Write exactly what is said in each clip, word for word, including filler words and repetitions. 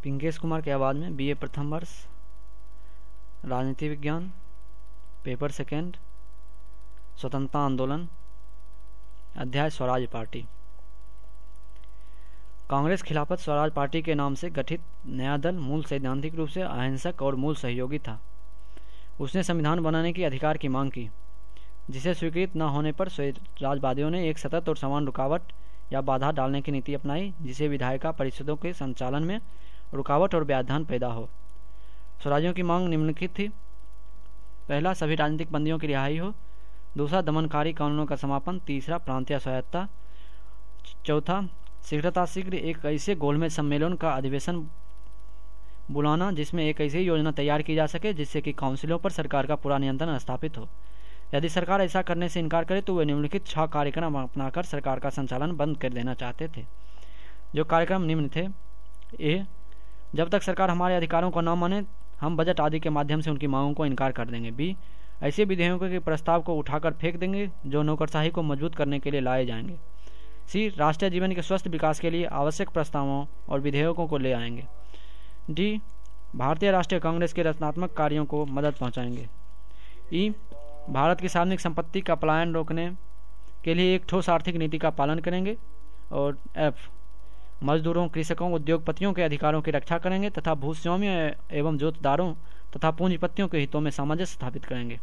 पिंकेश कुमार की आवाज़ में बीए प्रथम वर्ष, राजनीति विज्ञान, पेपर सेकेंड, स्वतंत्रता आंदोलन, अध्याय स्वराज पार्टी। कांग्रेस खिलाफत स्वराज पार्टी के नाम से गठित नया दल मूल सैद्धांतिक रूप से अहिंसक और मूल सहयोगी था। उसने संविधान बनाने की अधिकार की मांग की, जिसे स्वीकृत न होने पर स्वराजवादियों ने एक सतत और समान रुकावट या बाधा डालने की नीति अपनाई, जिसे विधायिका परिषदों के संचालन में रुकावट और व्यवधान पैदा हो। स्वराज्यों की मांग निम्नलिखित थी: पहला, सभी राजनीतिक बंदियों की रिहाई हो। दूसरा, दमनकारी कानूनों का समापन। तीसरा, प्रांतीय स्वायत्तता। चौथा, शीघ्रताशीघ्र एक ऐसे गोलमेज सम्मेलन का अधिवेशन बुलाना जिसमें एक ऐसी योजना तैयार की जा सके जिससे कि काउंसिलों पर सरकार का पूरा नियंत्रण स्थापित हो। यदि सरकार ऐसा करने से इनकार करे तो वे निम्नलिखित छह कार्यक्रम अपनाकर सरकार का संचालन बंद कर देना चाहते थे। जो कार्यक्रम निम्न थे: ए, जब तक सरकार हमारे अधिकारों को न माने हम बजट आदि के माध्यम से उनकी मांगों को इनकार कर देंगे। बी, ऐसे विधेयकों के प्रस्ताव को उठाकर फेंक देंगे जो नौकरशाही को मजबूत करने के लिए लाए जाएंगे। सी, राष्ट्रीय जीवन के स्वस्थ विकास के लिए आवश्यक प्रस्तावों और विधेयकों को ले आएंगे। डी, भारतीय राष्ट्रीय कांग्रेस के रचनात्मक कार्यों को मदद पहुंचाएंगे। ई, भारत की सार्वजनिक संपत्ति का पलायन रोकने के लिए एक ठोस आर्थिक नीति का पालन करेंगे। और एफ, मजदूरों, कृषकों, उद्योगपतियों के अधिकारों की रक्षा करेंगे तथा भूस्वामियों एवं जोतदारों तथा पूंजीपतियों के हितों में सामंजस्य स्थापित करेंगे।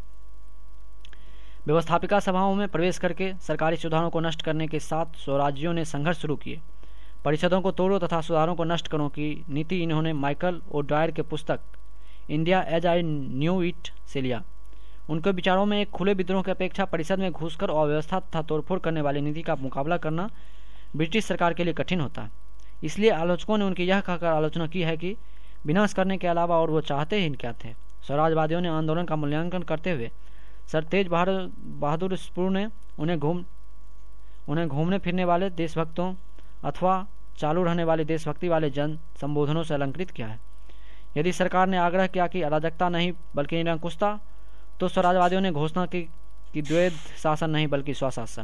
व्यवस्थापिका सभाओं में प्रवेश करके सरकारी सुधारों को नष्ट करने के साथ स्वराज्यों ने संघर्ष शुरू किए। परिषदों को तोड़ो तथा सुधारों को नष्ट करो की नीति इन्होंने माइकल ओ'ड्वायर के पुस्तक India as I knew it से लिया। उनके विचारों में एक खुले विद्रोह की अपेक्षा परिषद में घुसकर अव्यवस्था तथा तोड़फोड़ करने वाली नीति का मुकाबला करना ब्रिटिश सरकार के लिए कठिन होता है। इसलिए आलोचकों ने उनकी यह कहकर आलोचना की है कि विनाश करने के अलावा और वो चाहते ही क्या थे। स्वराजवादियों ने आंदोलन का मूल्यांकन करते हुए सर तेज बहादुर स्पुर ने उन्हें घूम उन्हें घूमने फिरने वाले देशभक्तों अथवा चालू रहने वाले देशभक्ति वाले जन संबोधनों से अलंकृत किया है। यदि सरकार ने आग्रह किया कि अराजकता नहीं बल्कि निरंकुशता, तो स्वराजवादियों ने घोषणा की कि द्वैध शासन नहीं बल्कि स्वशासन।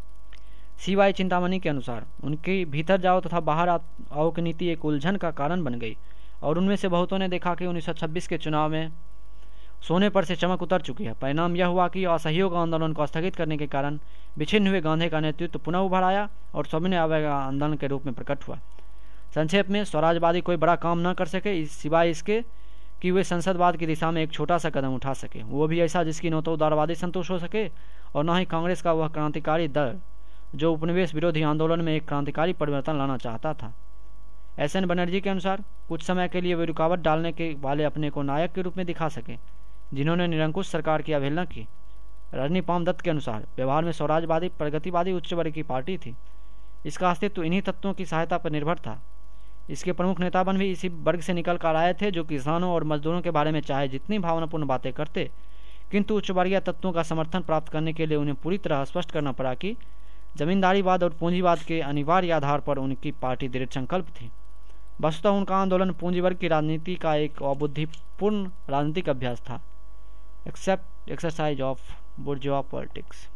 सी वाई चिंतामणि के अनुसार उनके भीतर जाओ तथा बाहर आओ की नीति एक उलझन का कारण बन गई और उनमें से बहुतों ने देखा कि उन्नीस सौ छब्बीस के चुनाव में सोने पर से चमक उतर चुकी है। परिणाम यह हुआ कि असहयोग आंदोलन को स्थगित करने के कारण विच्छिन्न हुए गांधी का नेतृत्व पुनः उभर आया और सविनय अवज्ञा आंदोलन के रूप में प्रकट हुआ। संक्षेप में, स्वराजवादी कोई बड़ा काम न कर सके सिवाय इसके कि वे संसदवाद की दिशा में एक छोटा सा कदम उठा सके, वो भी ऐसा जिसकी न तो उदारवादी संतोष हो सके और न ही कांग्रेस का वह क्रांतिकारी दल जो उपनिवेश विरोधी आंदोलन में एक क्रांतिकारी परिवर्तन लाना चाहता था। एस एन बनर्जी के अनुसार कुछ समय के लिए वे रुकावट डालने के वाले अपने को नायक के रूप में दिखा सके जिन्होंने निरंकुश सरकार की अवहेलना की। रजनी पाम दत्त के अनुसार व्यवहार में स्वराजवादी प्रगतिवादी उच्च वर्ग की पार्टी थी। इसका अस्तित्व इन्हीं तत्वों की सहायता पर निर्भर था। इसके प्रमुख नेताबन भी इसी वर्ग से निकल कर आए थे जो किसानों और मजदूरों के बारे में चाहे जितनी भावनापूर्ण बातें करते, किंतु उच्च वर्गीय तत्वों का समर्थन प्राप्त करने के लिए उन्हें पूरी तरह स्पष्ट करना पड़ा कि जमींदारीवाद और पूंजीवाद के अनिवार्य आधार पर उनकी पार्टी दृढ़ संकल्प थी। वस्तुतः उनका आंदोलन पूंजी वर्ग की राजनीति का एक अबुद्धिपूर्ण राजनीतिक अभ्यास था, except exercise of bourgeois politics.